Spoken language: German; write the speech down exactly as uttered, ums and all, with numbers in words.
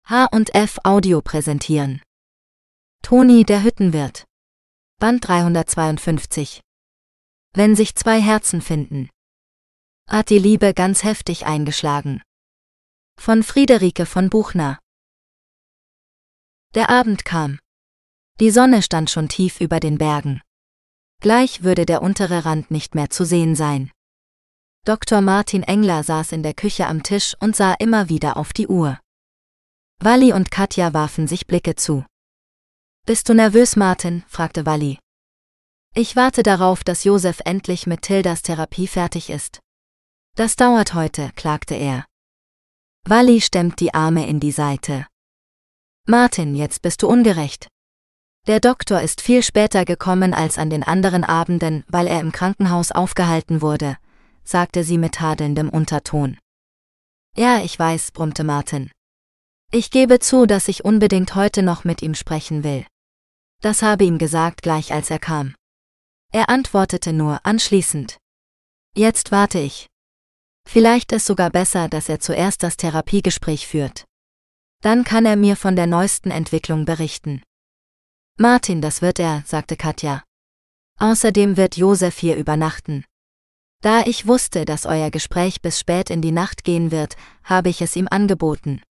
H und F Audio präsentieren. Toni der Hüttenwirt. Band dreihundertzweiundfünfzig. Wenn sich zwei Herzen finden. Hat die Liebe ganz heftig eingeschlagen. Von Friederike von Buchner. Der Abend kam. Die Sonne stand schon tief über den Bergen. Gleich würde der untere Rand nicht mehr zu sehen sein. Doktor Martin Engler saß in der Küche am Tisch und sah immer wieder auf die Uhr. Walli und Katja warfen sich Blicke zu. »Bist du nervös, Martin?« fragte Walli. »Ich warte darauf, dass Josef endlich mit Tildas Therapie fertig ist. Das dauert heute«, klagte er. Walli stemmt die Arme in die Seite. »Martin, jetzt bist du ungerecht. Der Doktor ist viel später gekommen als an den anderen Abenden, weil er im Krankenhaus aufgehalten wurde«, sagte sie mit tadelndem Unterton. »Ja, ich weiß«, brummte Martin. »Ich gebe zu, dass ich unbedingt heute noch mit ihm sprechen will. Das habe ihm gesagt, gleich als er kam.« Er antwortete nur anschließend. »Jetzt warte ich. Vielleicht ist sogar besser, dass er zuerst das Therapiegespräch führt. Dann kann er mir von der neuesten Entwicklung berichten.« »Martin, das wird er«, sagte Katja. »Außerdem wird Josef hier übernachten. Da ich wusste, dass euer Gespräch bis spät in die Nacht gehen wird, habe ich es ihm angeboten.«